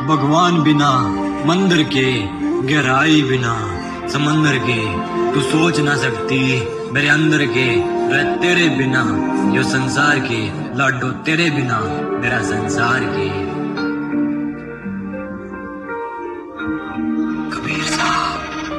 भगवान बिना, मंदिर के गहराई बिना, समंदर के तू सोच ना सकती, मेरे अंदर के रह तेरे बिना, यो संसार के लाडो तेरे बिना, मेरा संसार के। कबीर साहब।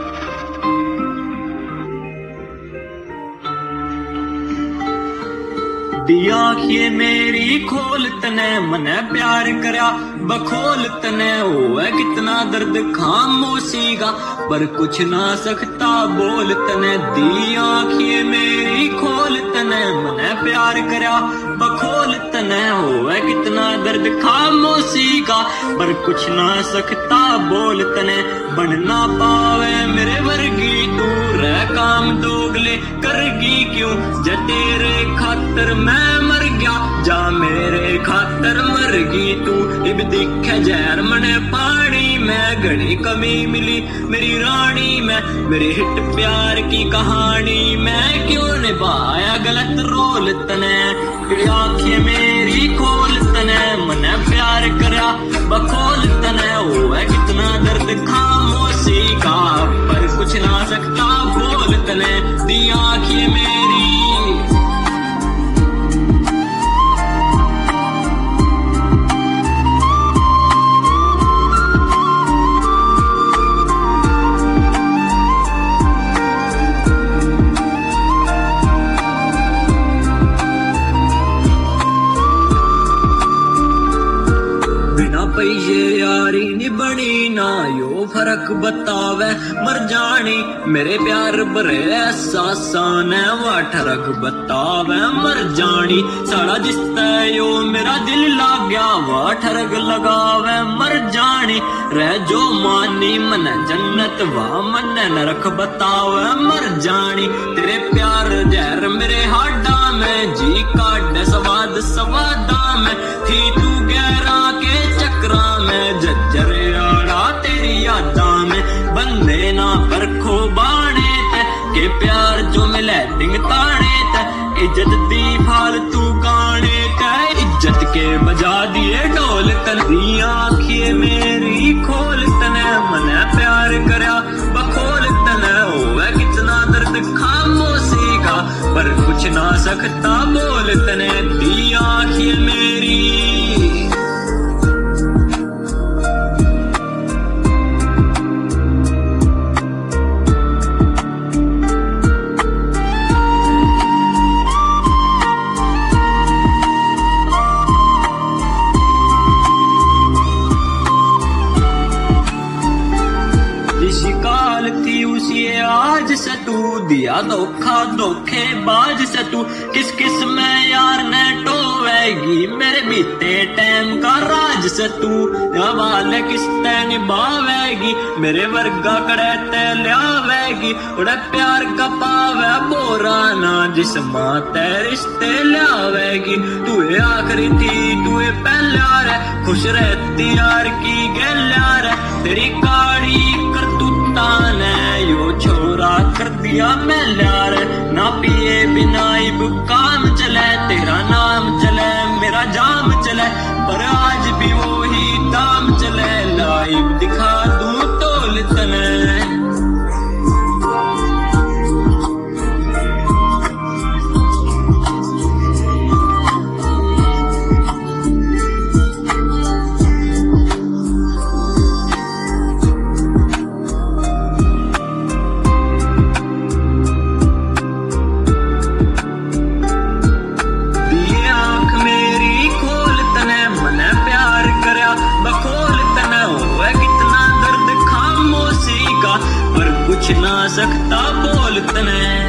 दी आँखें मेरी खोल तने मने प्यार करया बखोल तने होवे कितना दर्द खामोशी का, पर कुछ ना सकता बोल तने। दी आँखें मेरी खोल तने मने प्यार करया बखोल तने होवे कितना दर्द खामोशी का, पर कुछ ना सकता बोल तने। बन ना पावे मेरे वर्गी तू रह काम दोगले करगी क्यों, जा तेरे खातर मैं मर गया, जा मेरे खातर मर गई तू। इब दिखे जहर मने पानी में, घड़ी कमी मिली मेरी रानी में, मेरे हिट प्यार की कहानी में क्यों निभाया गलत रोल तने। आँखें मेरी खोल तने मने प्यार करया बखोल तने होवे कितना दर्द खामोशी का, पर कुछ ना सकता बोल तने। दी आँखें मेरी ये यारी नी बनी ना यो फर्क बतावे मर जानी, मेरे प्यार भरे एहसासान है वा ठरक बतावे मर जानी। साड़ा जिसते यो मेरा दिल लाग गया वा ठरक लगावे मर जानी। रह जो मानी मन जन्नत वा मन नरक बतावे मर जानी। तेरे प्यार जहर मेरे हाडा में जी काट स्वाद स्वादा में, थी तू गहरा के चक्रा में जज्जर यारा तेरी यादा में। बंदे ना परखो बाणे ते के प्यार जो मिले टिंग ताने ते, इज्जत दी फालतू गाने ते इज्जत के बजा दिए ढोल तन। दी आँखें मेरी खोल तने मने प्यार करया बखोल तने होवे कितना दर्द खामोशी का, पर कुछ ना सकता बोल तने। दी आँखें मेरी शिकाल थी उसी आज से तू दिया धोखा धोखे बाज से तू। किस किस में यार ने टोवेगी मेरे बीते टाइम का राज से तू। हवाले किस ते निभावेगी मेरे वर्गा कड़े ते लियावेगी। उड़े प्यार का पावे बोरा ना जिस माँ ते रिश्ते लियावेगी। तू आखिरी थी तू पहले यार खुश रहती यार की गल यार। तेरी काड़ी ने यो छोरा कर दिया मैं यार। ना पिए बिना इब काम चले तेरा नाम चले मेरा जाम चले, पर आज भी वो ही दाम चले। लाइव दिखा दूं तोल तने कुछ ना सकता बोल तने।